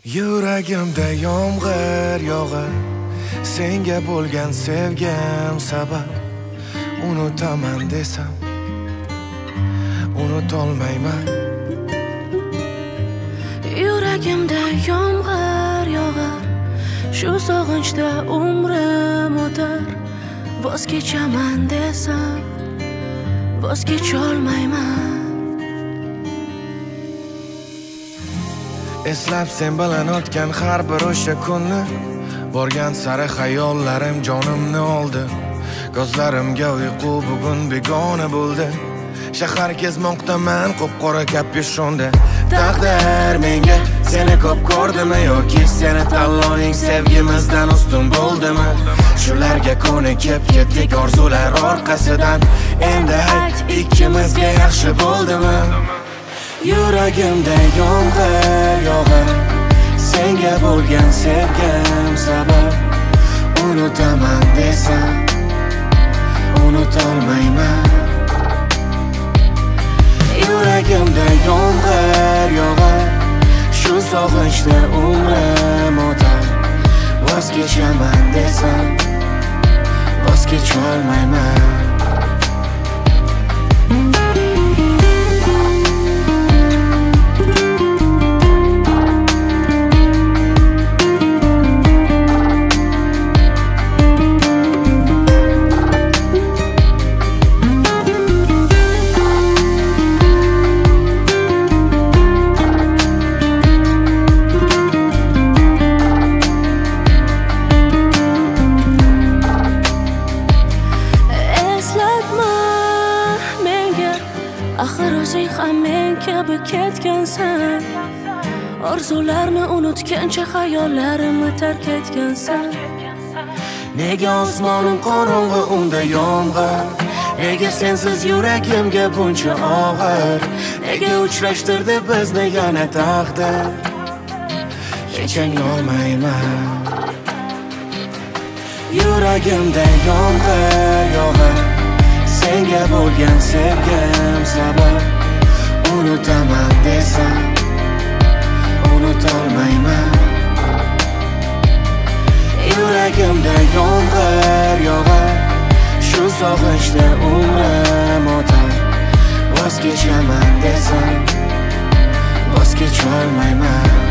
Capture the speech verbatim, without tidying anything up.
Yuragimda yomg'ir yog'ar, senga bo'lgan sevgim sabab. Unutaman desam unutolmayman. Yuragimda yomg'ir yog'ar, shu sog'inchda umrim o'tar. Voz kechaman desam voz kecholmayman. Eslab sen bilan o'tgan har bir o'sha kunni, borgan sari xayollarim jonimni oldi. Ko'zlarimga uyqu bugun begona bo'ldi. Shahar kezmoqdaman qop-qora kapyushonda. Taqdir menga seni ko'p ko'rdimi yoki seni tanloving sevgimizdan ustun bo'ldimi? Shularga ko'nikib ketdik orzular orqasidan. Endi ayt, ikkimizga yaxshi bo'ldimi? Yuragimda yomg'ir yog'ar, senga bo'lgan sevgim sabab. Unutaman desam unutolmayman. Yuragimda yomg'ir yog'ar, shu sog'inchda umrim o'tar. Voz kechaman desam voz kecholmayman. Axir o'zing ham men kabi ketgansan. Orzularni unutgancha xayollarimni tark etgansan. Nega osmonim qorong'i unda yomg'ir? Nega sensiz yuragimga buncha og'ir? Nega uchrashtirdi bizni yana taqdir? Kechagolmayman. Yuragimda yomg'ir yog'ar, senga bo'lgan sevgim sabab. Unutaman desam unutolmayman. Yuragimda yomg'ir yog'ar, shu sog'inchda umrim o'tar. Voz kechaman desam voz kecholmayman.